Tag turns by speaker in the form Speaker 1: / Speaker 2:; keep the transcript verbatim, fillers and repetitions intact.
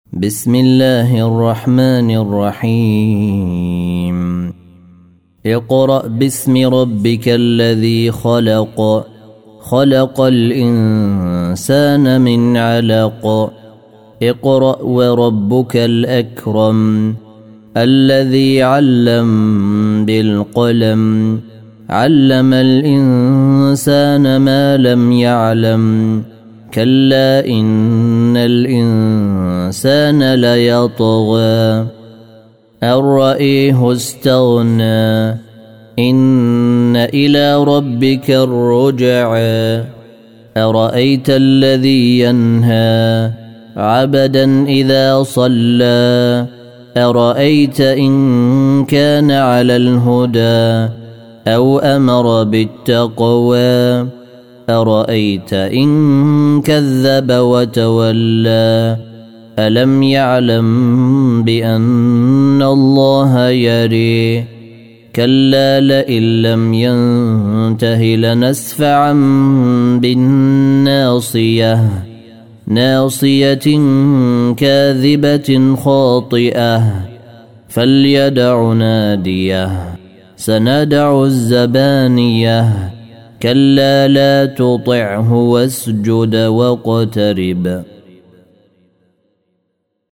Speaker 1: بسم الله الرحمن الرحيم اقرأ باسم ربك الذي خلق خلق الإنسان من علق اقرأ وربك الأكرم الذي علم بالقلم علم الإنسان ما لم يعلم كلا إن الإنسان ليطغى أن رآه استغنى إن إلى ربك الرجعى أرأيت الذي ينهى عبدا إذا صلى أرأيت إن كان على الهدى أو أمر بالتقوى أرأيت إن كذب وتولى ألم يعلم بأن الله يري كلا لئن لم ينته لنسفعا بالناصية ناصية كاذبة خاطئة فليدع ناديه سندع الزبانية كلا لا تطعه واسجد واقترب